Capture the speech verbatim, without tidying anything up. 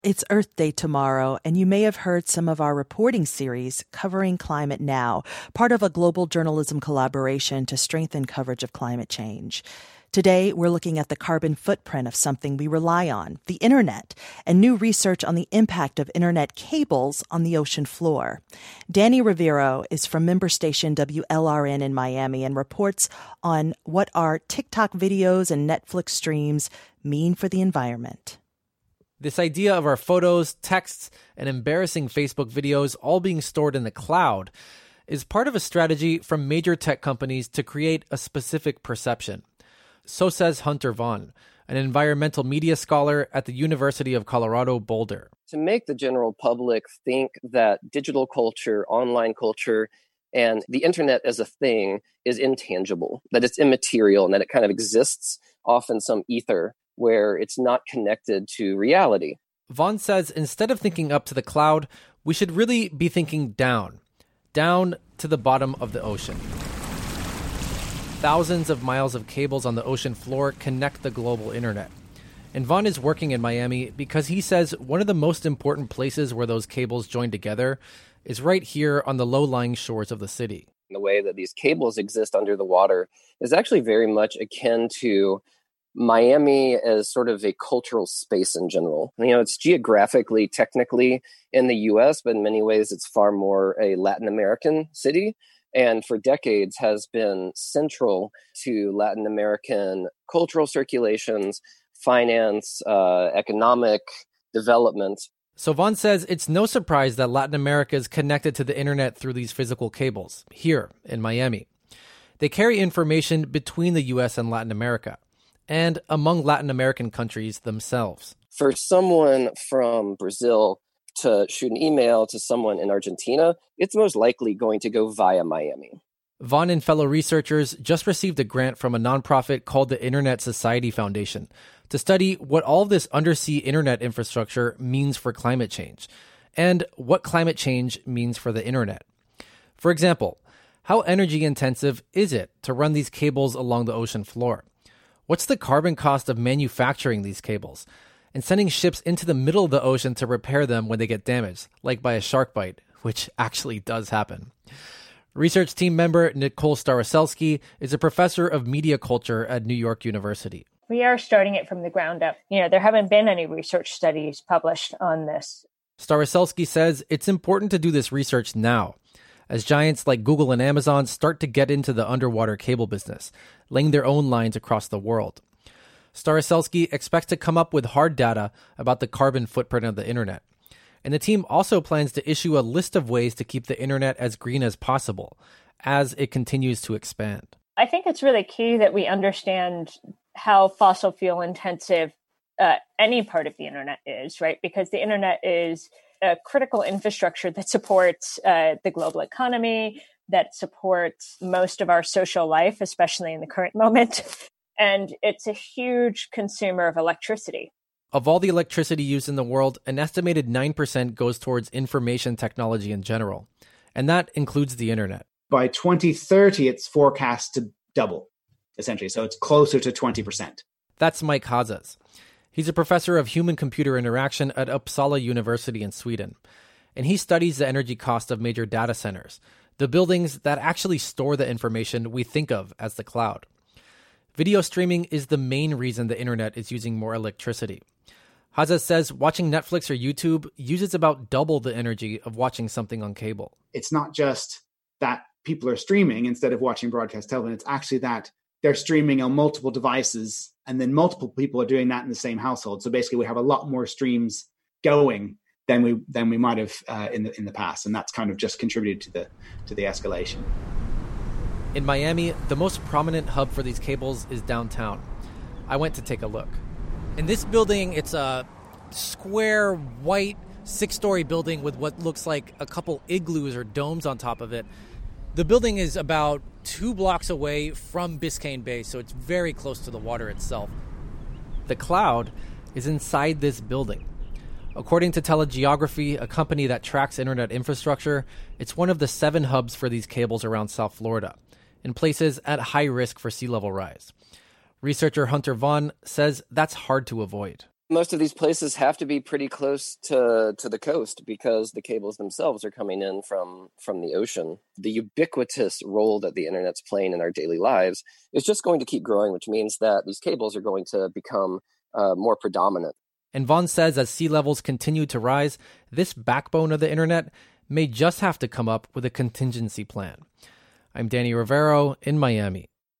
It's Earth Day tomorrow, and you may have heard some of our reporting series covering climate now, part of a global journalism collaboration to strengthen coverage of climate change. Today, we're looking at the carbon footprint of something we rely on, the internet, and new research on the impact of internet cables on the ocean floor. Danny Rivero is from member station W L R N in Miami and reports on what our TikTok videos and Netflix streams mean for the environment. This idea of our photos, texts, and embarrassing Facebook videos all being stored in the cloud is part of a strategy from major tech companies to create a specific perception. So says Hunter Vaughn, an environmental media scholar at the University of Colorado Boulder. To make the general public think that digital culture, online culture, and the internet as a thing is intangible, that it's immaterial, and that it kind of exists off in some ether where it's not connected to reality. Vaughn says instead of thinking up to the cloud, we should really be thinking down, down to the bottom of the ocean. Thousands of miles of cables on the ocean floor connect the global internet. And Vaughn is working in Miami because he says one of the most important places where those cables join together is right here on the low-lying shores of the city. The way that these cables exist under the water is actually very much akin to Miami as sort of a cultural space in general. You know, it's geographically, technically in the U S, but in many ways it's far more a Latin American city. And for decades has been central to Latin American cultural circulations, finance, uh, economic development. So Vaughn says it's no surprise that Latin America is connected to the internet through these physical cables, here in Miami. They carry information between the U S and Latin America, and among Latin American countries themselves. For someone from Brazil to shoot an email to someone in Argentina, it's most likely going to go via Miami. Vaughn and fellow researchers just received a grant from a nonprofit called the Internet Society Foundation to study what all of this undersea internet infrastructure means for climate change and what climate change means for the internet. For example, how energy intensive is it to run these cables along the ocean floor? What's the carbon cost of manufacturing these cables and sending ships into the middle of the ocean to repair them when they get damaged, like by a shark bite, which actually does happen? Research team member Nicole Staroselsky is a professor of media culture at New York University. We are starting it from the ground up. You know, there haven't been any research studies published on this. Staroselsky says it's important to do this research now, as giants like Google and Amazon start to get into the underwater cable business, laying their own lines across the world. Staroselsky expects to come up with hard data about the carbon footprint of the internet. And the team also plans to issue a list of ways to keep the internet as green as possible as it continues to expand. I think it's really key that we understand how fossil fuel intensive uh, any part of the internet is, right? Because the internet is a critical infrastructure that supports uh, the global economy, that supports most of our social life, especially in the current moment. And it's a huge consumer of electricity. Of all the electricity used in the world, an estimated nine percent goes towards information technology in general. And that includes the internet. By twenty thirty, it's forecast to double, essentially. So it's closer to twenty percent. That's Mike Hazes. He's a professor of human-computer interaction at Uppsala University in Sweden. And he studies the energy cost of major data centers, the buildings that actually store the information we think of as the cloud. Video streaming is the main reason the internet is using more electricity. Hazes says watching Netflix or YouTube uses about double the energy of watching something on cable. It's not just that people are streaming instead of watching broadcast television. It's actually that they're streaming on multiple devices, and then multiple people are doing that in the same household. So basically, we have a lot more streams going than we than we might have uh, in the in the past, and that's kind of just contributed to the to the escalation. In Miami, the most prominent hub for these cables is downtown. I went to take a look. In this building, it's a square, white, six-story building with what looks like a couple igloos or domes on top of it. The building is about two blocks away from Biscayne Bay, so it's very close to the water itself. The cloud is inside this building. According to Telegeography, a company that tracks internet infrastructure, it's one of the seven hubs for these cables around South Florida, in places at high risk for sea level rise. Researcher Hunter Vaughn says that's hard to avoid. Most of these places have to be pretty close to, to the coast because the cables themselves are coming in from, from the ocean. The ubiquitous role that the internet's playing in our daily lives is just going to keep growing, which means that these cables are going to become uh, more predominant. And Vaughn says as sea levels continue to rise, this backbone of the internet may just have to come up with a contingency plan. I'm Danny Rivero in Miami.